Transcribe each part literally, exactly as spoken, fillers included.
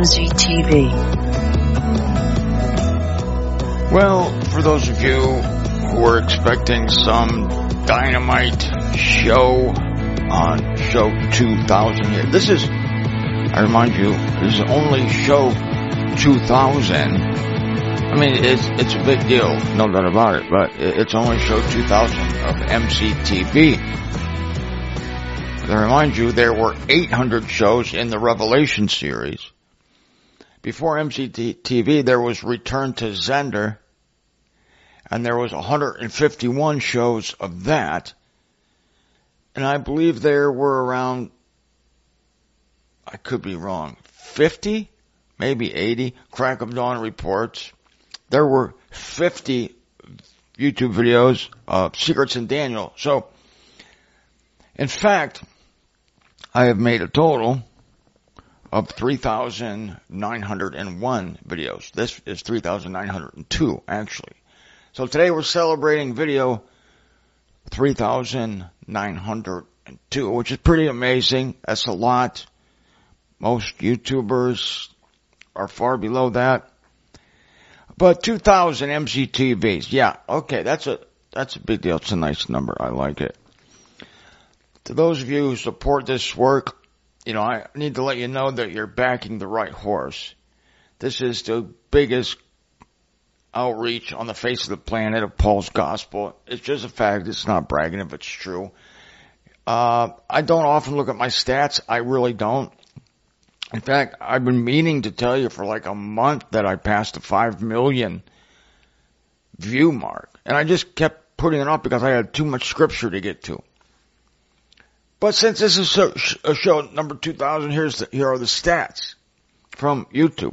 Z T V. Well, for those of you who are expecting some dynamite show on show two thousand here, this is, I remind you, this is only show two thousand. I mean, it's it's a big deal, no doubt about it, but it's only show two thousand of M C T V. I remind you, there were eight hundred shows in the Revelation series. Before M C T V, there was Return to Zender, and there was one hundred fifty-one shows of that. And I believe there were around, I could be wrong, fifty, maybe eighty, Crack of Dawn reports. There were fifty YouTube videos of Secrets in Daniel. So, in fact, I have made a total of three thousand nine hundred one videos. This is three thousand nine hundred two, actually. So today we're celebrating video three thousand nine hundred two, which is pretty amazing. That's a lot. Most YouTubers are far below that. But two thousand M C T Vs, yeah, okay, that's a, that's a big deal. It's a nice number. I like it. To those of you who support this work, you know, I need to let you know that you're backing the right horse. This is the biggest outreach on the face of the planet of Paul's gospel. It's just a fact. It's not bragging if it's true. Uh, I don't often look at my stats. I really don't. In fact, I've been meaning to tell you for like a month that I passed the five million view mark. And I just kept putting it off because I had too much scripture to get to. But since this is a show number two thousand, here's the, here are the stats from YouTube.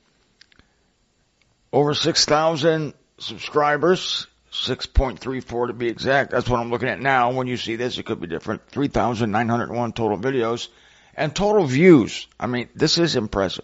Over six thousand subscribers, six point three four to be exact. That's what I'm looking at now. When you see this, it could be different. three thousand nine hundred one total videos. And total views. I mean, this is impressive.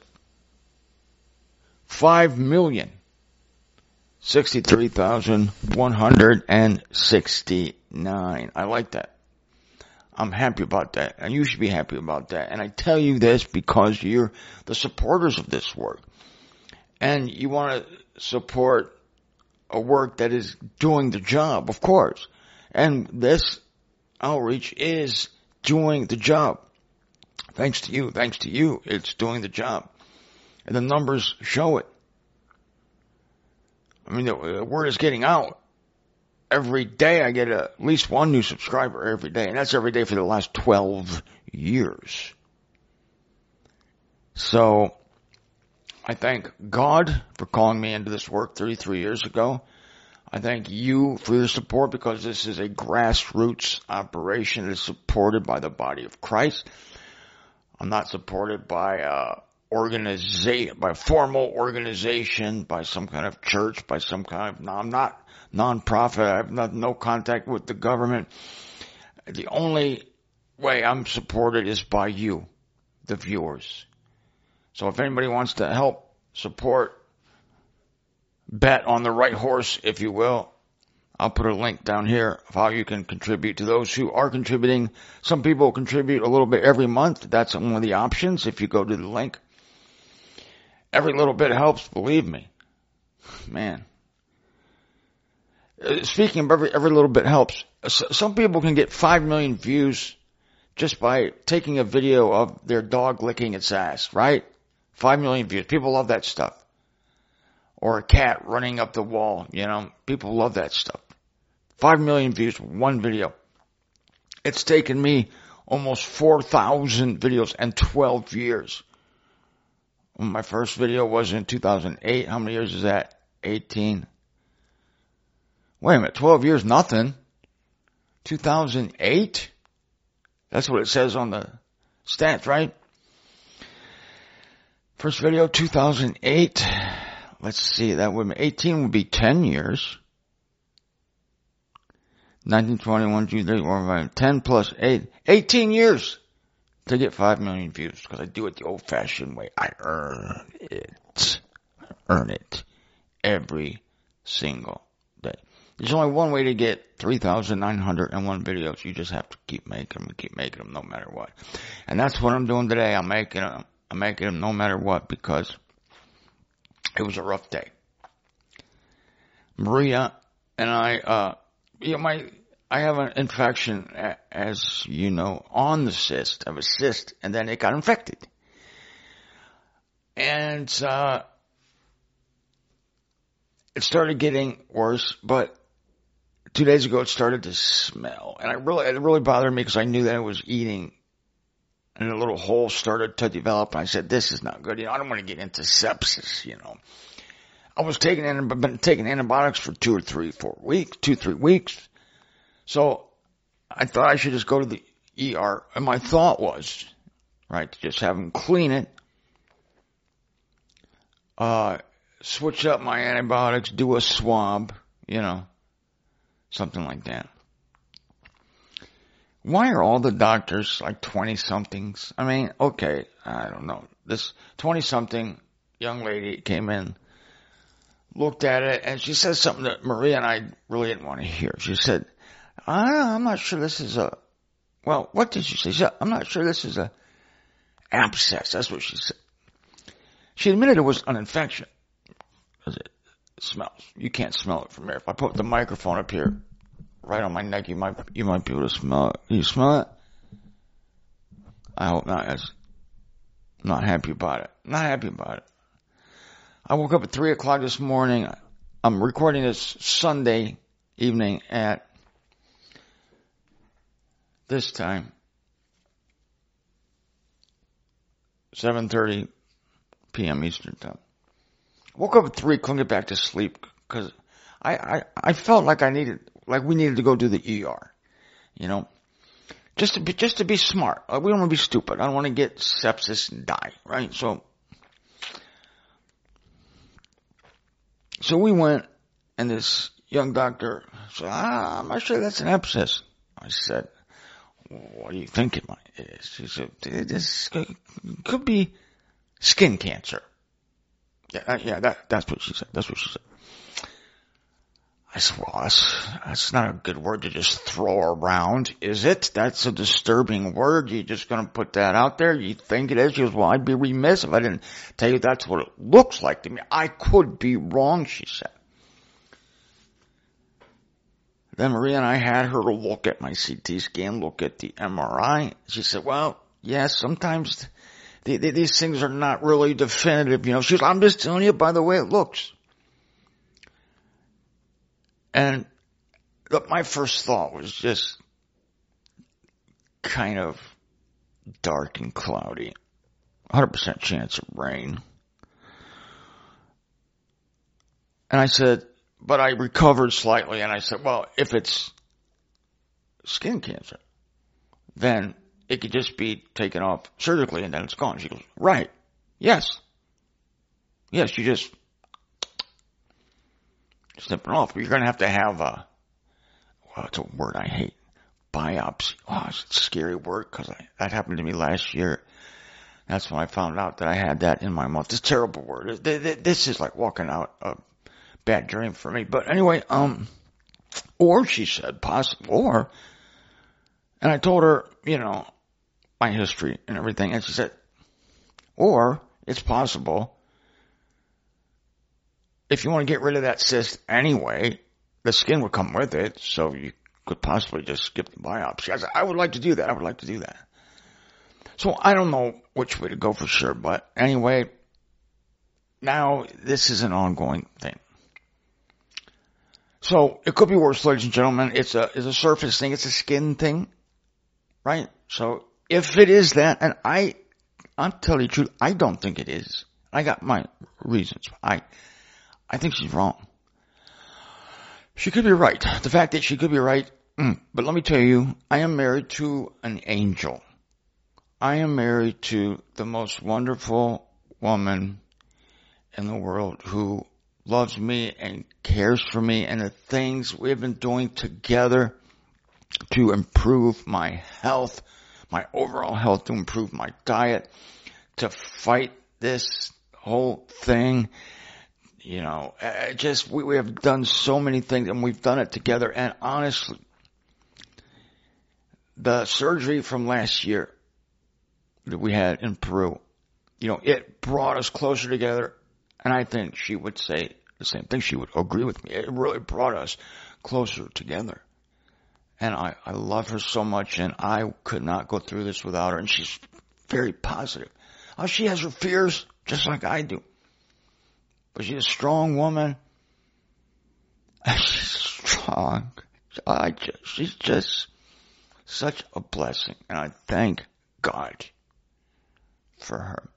five million sixty-three thousand one hundred sixty-nine. I like that. I'm happy about that, and you should be happy about that. And I tell you this because you're the supporters of this work. And you want to support a work that is doing the job, of course. And this outreach is doing the job. Thanks to you, thanks to you, it's doing the job. And the numbers show it. I mean, the word is getting out. Every day I get a, at least one new subscriber every day, and that's every day for the last twelve years. So, I thank God for calling me into this work thirty-three years ago. I thank you for your support because this is a grassroots operation that is supported by the body of Christ. I'm not supported by uh organization, by formal organization, by some kind of church, by some kind of, no, I'm not non-profit. I have not, no contact with the government. The only way I'm supported is by you, the viewers. So if anybody wants to help support, bet on the right horse, if you will, I'll put a link down here of how you can contribute to those who are contributing. Some people contribute a little bit every month. That's one of the options if you go to the link. Every little bit helps, believe me. Man. Speaking of every, every little bit helps, some people can get five million views just by taking a video of their dog licking its ass, right? five million views. People love that stuff. Or a cat running up the wall, you know. People love that stuff. five million views, one video. It's taken me almost four thousand videos and twelve years. My first video was in two thousand eight. How many years is that? eighteen. Wait a minute, twelve years, nothing. two thousand eight? That's what it says on the stats, right? First video, two thousand eight. Let's see, that would be, eighteen would be ten years. nineteen, twenty-one, two, three, four, five, ten plus eight. eighteen years to get five million views because I do it the old-fashioned way. I earn it. I earn it every single day. There's only one way to get three thousand nine hundred one videos. You just have to keep making them, keep making them no matter what. And that's what I'm doing today. I'm making them. I'm making them no matter what because it was a rough day. Maria and I, uh, you know, my, I have an infection, as you know, on the cyst. I have a cyst, and then it got infected. And, uh, it started getting worse, but two days ago it started to smell. And I really, it really bothered me because I knew that I was eating, and a little hole started to develop. And I said, this is not good. You know, I don't want to get into sepsis, you know. I was taking, been taking antibiotics for two or three, four weeks, two, three weeks. So I thought I should just go to the E R. And my thought was, right, to just have them clean it, uh, switch up my antibiotics, do a swab, you know, something like that. Why are all the doctors like twenty-somethings? I mean, okay, I don't know. This twenty-something young lady came in, looked at it, and she said something that Maria and I really didn't want to hear. She said, I'm not sure this is a, well, what did she say? She said, I'm not sure this is a abscess. That's what she said. She admitted it was an infection. Because it smells. You can't smell it from here. If I put the microphone up here, right on my neck, you might, you might be able to smell it. Can you smell it? I hope not. I'm not happy about it. Not happy about it. I woke up at three o'clock this morning. I'm recording this Sunday evening at this time, seven thirty p.m. Eastern Time. Woke up at three, couldn't get back to sleep because I, I, I felt like I needed, like we needed to go to the E R, you know, just to be, just to be smart. Like we don't want to be stupid. I don't want to get sepsis and die, right? So, so we went, and this young doctor said, ah, I'm not sure that's an abscess. I said, what do you think it might it is? She said, this could be skin cancer. Yeah, yeah, that, that's what she said. That's what she said. I said, well, that's, that's not a good word to just throw around, is it? That's a disturbing word. You're just going to put that out there? You think it is? She goes, well, I'd be remiss if I didn't tell you that's what it looks like to me. I could be wrong, she said. Then Maria and I had her look at my C T scan, look at the M R I. She said, well, yes, sometimes the, the, these things are not really definitive. You know, she goes, I'm just telling you by the way it looks. And look, my first thought was just kind of dark and cloudy. one hundred percent chance of rain. And I said, but I recovered slightly, and I said, well, if it's skin cancer, then it could just be taken off surgically and then it's gone. She goes, right. Yes. Yes, you just snip it off. But you're going to have to have a, well, it's a word I hate, biopsy. Oh, it's a scary word because that happened to me last year. That's when I found out that I had that in my mouth. It's a terrible word. This is like walking out a bad dream for me. But anyway, um, or she said possible, or, and I told her, you know, my history and everything, and she said, or it's possible if you want to get rid of that cyst anyway, the skin would come with it, so you could possibly just skip the biopsy. I said, I would like to do that. I would like to do that. So I don't know which way to go for sure, but anyway, now this is an ongoing thing. So it could be worse, ladies and gentlemen. It's a, it's a surface thing. It's a skin thing, right? So if it is that, and I, I'm telling you the truth, I don't think it is. I got my reasons. I, I think she's wrong. She could be right. The fact that she could be right, mm, but let me tell you, I am married to an angel. I am married to the most wonderful woman in the world who loves me and cares for me and the things we've been doing together to improve my health, my overall health, to improve my diet, to fight this whole thing. You know, just we, we have done so many things and we've done it together. And honestly, the surgery from last year that we had in Peru, you know, it brought us closer together. And I think she would say the same thing. She would agree with me. It really brought us closer together. And I, I love her so much, and I could not go through this without her. And she's very positive. Oh, she has her fears, just like I do. But she's a strong woman. She's strong. I just, she's just such a blessing. And I thank God for her.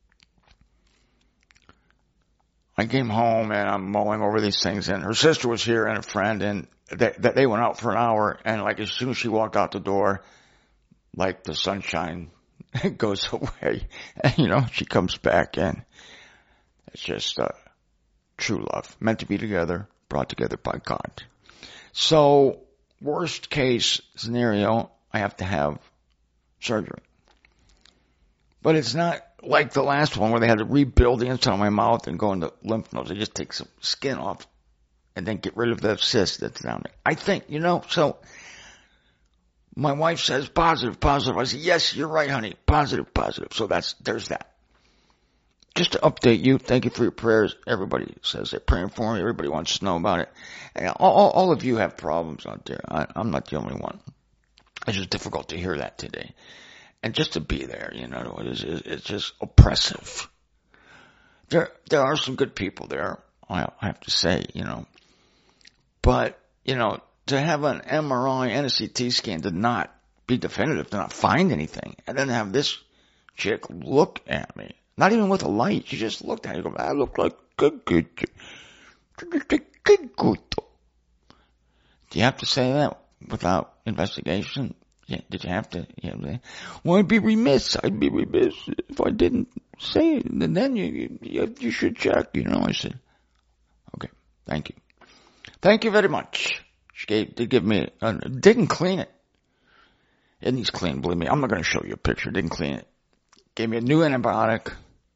I came home, and I'm mulling over these things, and her sister was here and a friend, and They, they went out for an hour, and like as soon as she walked out the door, like the sunshine goes away, and you know, she comes back, and it's just uh, true love, meant to be together, brought together by God. So, worst case scenario, I have to have surgery. But it's not like the last one where they had to rebuild the inside of my mouth and go into lymph nodes. They just take some skin off and then get rid of the cyst that's down there. I think, you know, so my wife says positive, positive. I say, yes, you're right, honey. Positive, positive. So that's, there's that. Just to update you, thank you for your prayers. Everybody says they're praying for me. Everybody wants to know about it. And all, all of you have problems out there. I, I'm not the only one. It's just difficult to hear that today. And just to be there, you know, it is, it's just oppressive. There, there are some good people there. I have to say, you know. But, you know, to have an M R I and a C T scan to not be definitive, to not find anything, and then have this chick look at me, not even with a light, she just looked at me and go, I look like good, good, good, good, good. Do you have to say that without investigation? Yeah, did you have to? Yeah, well, I'd be remiss. I'd be remiss if I didn't say it. And then you, you, you should check, you know. I said, okay, thank you. Thank you very much. She gave, did give me, uh, didn't clean it. It needs clean, believe me. I'm not going to show you a picture. Didn't clean it. Gave me a new antibiotic.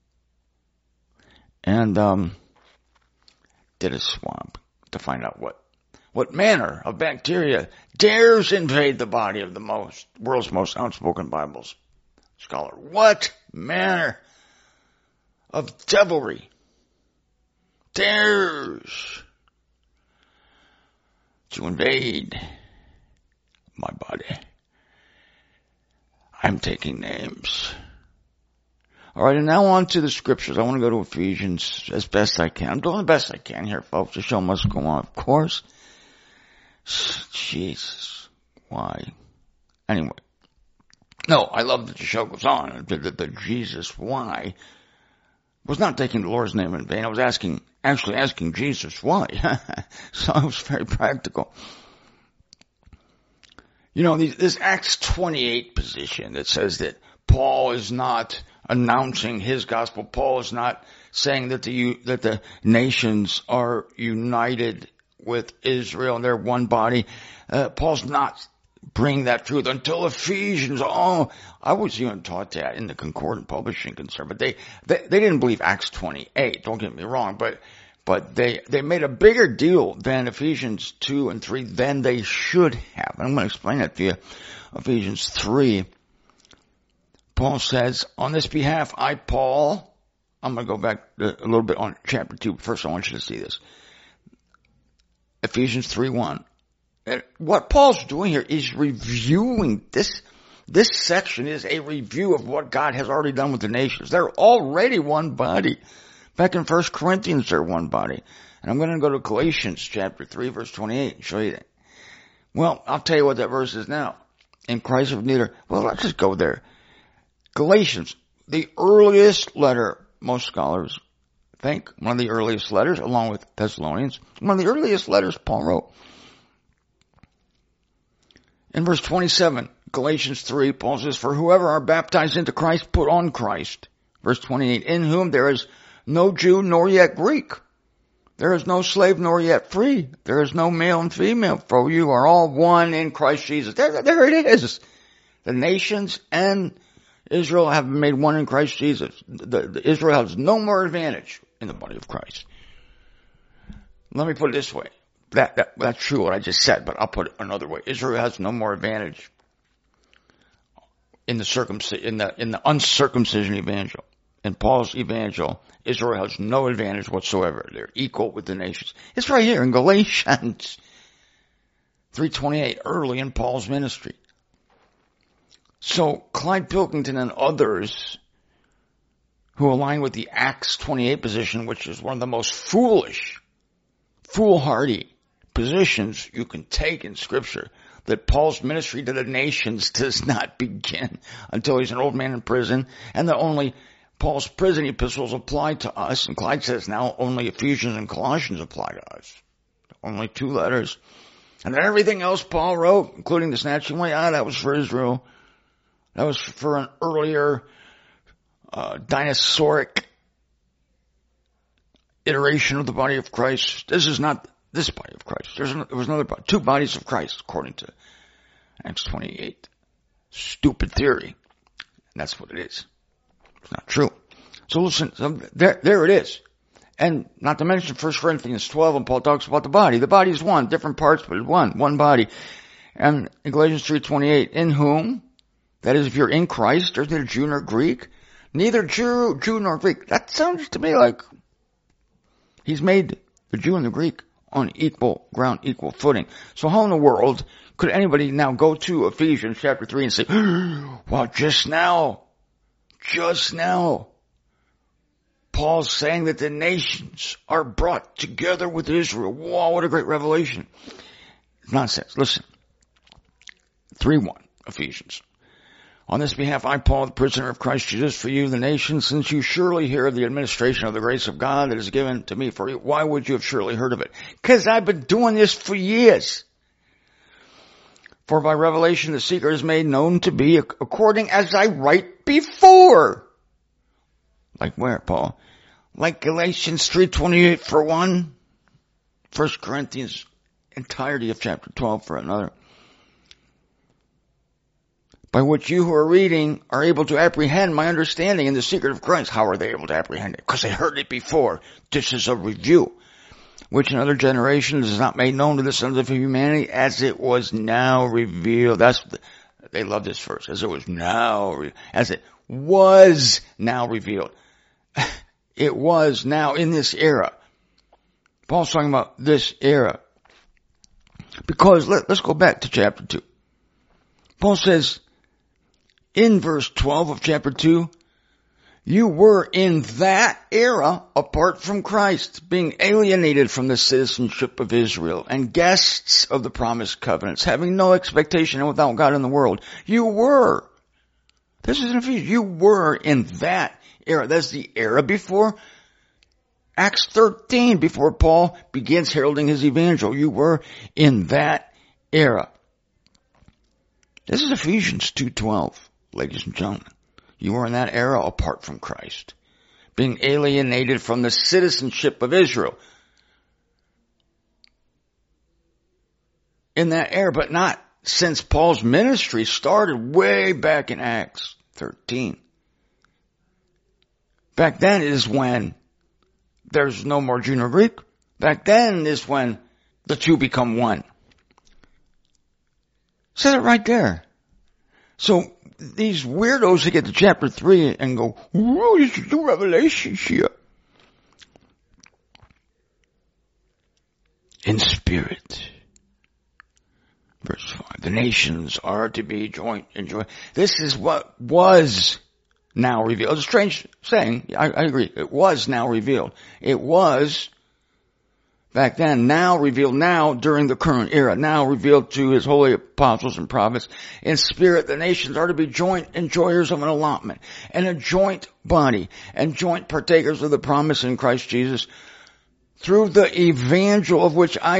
And, um, did a swab to find out what, what manner of bacteria dares invade the body of the most, world's most outspoken Bible scholar. What manner of devilry dares to invade my body? I'm taking names. All right, and now on to the scriptures. I want to go to Ephesians as best I can. I'm doing the best I can here, folks. The show must go on, of course. Jesus, why? Anyway, no, I love that the show goes on. The, the, the Jesus, why? Was not taking the Lord's name in vain. I was asking, actually asking Jesus why. So I was very practical. You know, this Acts twenty-eight position that says that Paul is not announcing his gospel. Paul is not saying that the that the nations are united with Israel and they're one body. Uh, Paul's not bringing that truth until Ephesians. Oh, I was even taught that in the Concordant Publishing Concern, but they, they, they didn't believe Acts twenty-eight. Don't get me wrong, but, but they, they made a bigger deal than Ephesians two and three than they should have. And I'm going to explain that to you. Ephesians three, Paul says, on this behalf, I, Paul, I'm going to go back a little bit on chapter two. First, I want you to see this. Ephesians three one. What Paul's doing here is reviewing this. This section is a review of what God has already done with the nations. They're already one body. Back in First Corinthians, they're one body. And I'm going to go to Galatians chapter three, verse twenty-eight, and show you that. Well, I'll tell you what that verse is now. In Christ of neither. Well, let's just go there. Galatians, the earliest letter, most scholars think, one of the earliest letters, along with Thessalonians, one of the earliest letters Paul wrote. In verse twenty-seven, Galatians three, Paul says, for whoever are baptized into Christ, put on Christ. Verse twenty-eight, in whom there is no Jew nor yet Greek. There is no slave nor yet free. There is no male and female, for you are all one in Christ Jesus. There, there it is. The nations and Israel have been made one in Christ Jesus. The, the Israel has no more advantage in the body of Christ. Let me put it this way. That, that, that's true what I just said, but I'll put it another way. Israel has no more advantage in the circumcision, in the, in the uncircumcision evangel, in Paul's evangel, Israel has no advantage whatsoever. They're equal with the nations. It's right here in Galatians three twenty-eight, early in Paul's ministry. So Clyde Pilkington and others who align with the Acts twenty-eight position, which is one of the most foolish, foolhardy positions you can take in Scripture, that Paul's ministry to the nations does not begin until he's an old man in prison, and that only Paul's prison epistles apply to us. And Clyde says now only Ephesians and Colossians apply to us. Only two letters. And then everything else Paul wrote, including the snatching away, ah, that was for Israel. That was for an earlier uh, dinosauric iteration of the body of Christ. This is not this body of Christ. There's an, there was another body, two bodies of Christ, according to Acts twenty-eight. Stupid theory. And that's what it is. It's not true. So listen, so there, there it is. And not to mention First Corinthians twelve, when Paul talks about the body. The body is one, different parts, but it's one, one body. And in Galatians three twenty-eight, in whom, that is, if you're in Christ, there's neither Jew nor Greek, neither Jew, Jew nor Greek. That sounds to me like he's made the Jew and the Greek on equal ground, equal footing. So how in the world could anybody now go to Ephesians chapter three and say, well, just now, just now, Paul's saying that the nations are brought together with Israel. Wow, what a great revelation. Nonsense. Listen. three one, Ephesians. On this behalf, I, Paul, the prisoner of Christ Jesus, for you, the nations, since you surely hear of the administration of the grace of God that is given to me for you. Why would you have surely heard of it? Because I've been doing this for years. For by revelation the secret is made known to be according as I write before. Like where, Paul? Like Galatians three twenty-eight for one. First Corinthians, entirety of chapter twelve for another. By which you who are reading are able to apprehend my understanding in the secret of Christ. How are they able to apprehend it? Because they heard it before. This is a review. Which in other generations is not made known to the sons of humanity as it was now revealed. That's, they love this verse. As it was now, as it was now revealed. It was now in this era. Paul's talking about this era. Because let, let's go back to chapter two. Paul says in verse twelve of chapter two, you were in that era apart from Christ, being alienated from the citizenship of Israel and guests of the promised covenants, having no expectation and without God in the world. You were. This is in Ephesians. You were in that era. That's the era before Acts thirteen, before Paul begins heralding his evangel. You were in that era. This is Ephesians two twelve, ladies and gentlemen. You were in that era apart from Christ, being alienated from the citizenship of Israel. In that era, but not since Paul's ministry started way back in Acts thirteen. Back then is when there's no more Jew nor Greek. Back then is when the two become one. Says it right there. So these weirdos that get to chapter three and go, whoa, this is new revelations here. In spirit. Verse five. The nations are to be joint in joint. This is what was now revealed. It's a strange saying. I, I agree. It was now revealed. It was back then, now revealed now during the current era, now revealed to his holy apostles and prophets. In spirit, the nations are to be joint enjoyers of an allotment and a joint body and joint partakers of the promise in Christ Jesus through the evangel of which I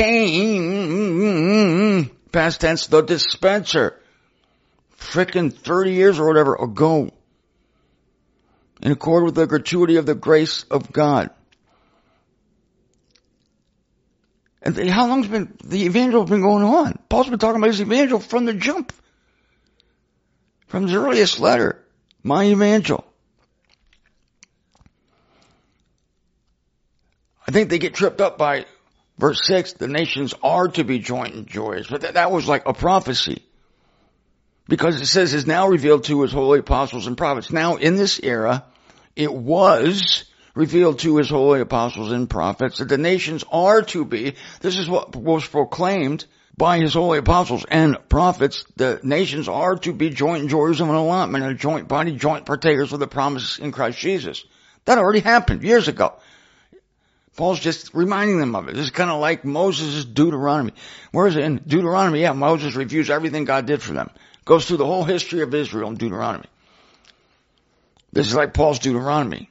became, past tense, the dispenser. Frickin' thirty years or whatever ago. In accord with the gratuity of the grace of God. And they, how long's been, the evangel been going on? Paul's been talking about his evangel from the jump. From his earliest letter. My evangel. I think they get tripped up by verse six. The nations are to be joint enjoyers. But that, that was like a prophecy. Because it says is now revealed to his holy apostles and prophets. Now in this era, it was revealed to his holy apostles and prophets that the nations are to be, this is what was proclaimed by his holy apostles and prophets, the nations are to be joint enjoyers of an allotment and a joint body, joint partakers of the promise in Christ Jesus. That already happened years ago. Paul's just reminding them of it. This is kind of like Moses' Deuteronomy. Where is it in Deuteronomy? Yeah, Moses reviews everything God did for them. Goes through the whole history of Israel in Deuteronomy. This is like Paul's Deuteronomy.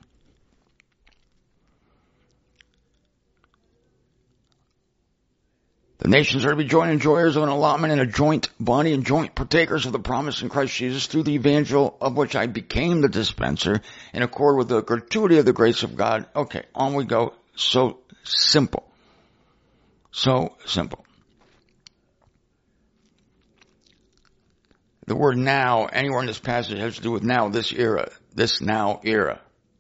The nations are to be joint enjoyers of an allotment and a joint body and joint partakers of the promise in Christ Jesus through the evangel of which I became the dispenser in accord with the gratuity of the grace of God. Okay, on we go. So simple. So simple. The word now, anywhere in this passage has to do with now, this era, this now era.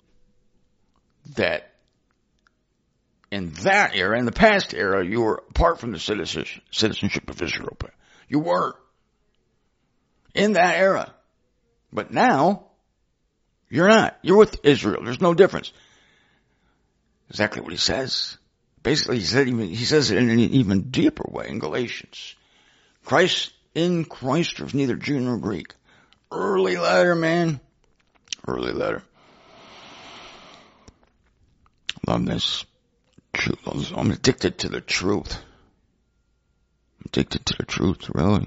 That in that era, in the past era, you were apart from the citizenship of Israel. You were. In that era. But now, you're not. You're with Israel. There's no difference. Exactly what he says. Basically, he said even, he says it in an even deeper way in Galatians. Christ, in Christ, there's neither Jew nor Greek. Early letter, man. Early letter. Love this. I'm addicted to the truth. I'm addicted to the truth, really.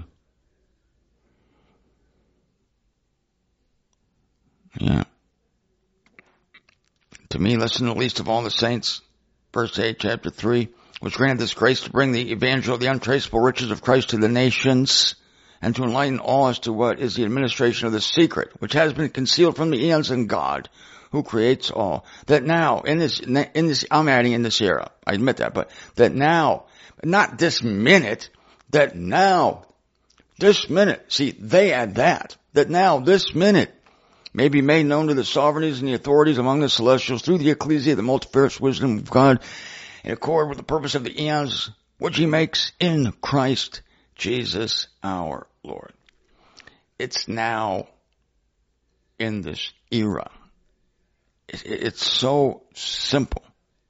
Yeah. To me, listen to the least of all the saints, verse eight, chapter three, was granted this grace to bring the evangel of the untraceable riches of Christ to the nations and to enlighten all as to what is the administration of the secret, which has been concealed from the eons in God, who creates all. That now, in this, in this, I'm adding in this era, I admit that, but that now, not this minute, that now, this minute, see, they add that, that now, this minute, may be made known to the sovereignties and the authorities among the celestials through the ecclesia, the multifarious wisdom of God, in accord with the purpose of the eons, which he makes in Christ Jesus our Lord. It's now in this era. It's so simple.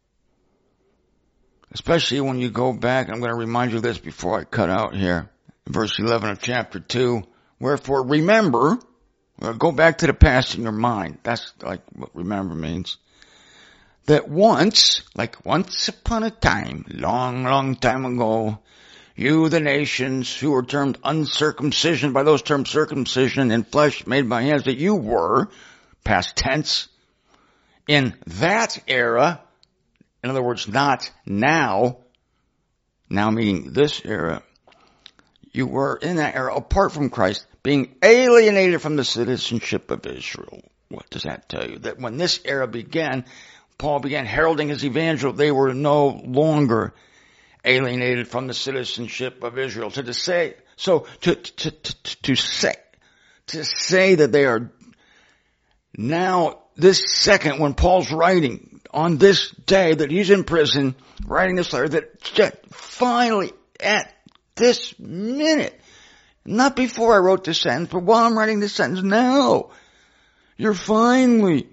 Especially when you go back, I'm going to remind you of this before I cut out here. Verse eleven of chapter two. Wherefore remember, go back to the past in your mind. That's like what remember means. That once, like once upon a time, long, long time ago, you, the nations, who were termed uncircumcision, by those terms circumcision in flesh made by hands, that you were, past tense, in that era, in other words, not now, now meaning this era, you were in that era apart from Christ, being alienated from the citizenship of Israel. What does that tell you? That when this era began, Paul began heralding his evangel, they were no longer alienated from the citizenship of Israel. To, to say, so to, to, to, to say, to say that they are now, this second, when Paul's writing on this day that he's in prison, writing this letter, that finally at this minute, not before I wrote this sentence, but while I'm writing this sentence now, you're finally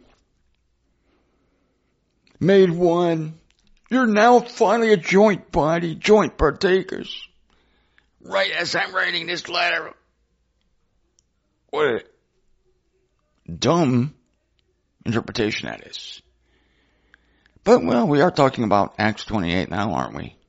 made one. You're now finally a joint body, joint partakers. Right as I'm writing this letter. What a dumb interpretation that is. But, well, we are talking about Acts twenty-eight now, aren't we?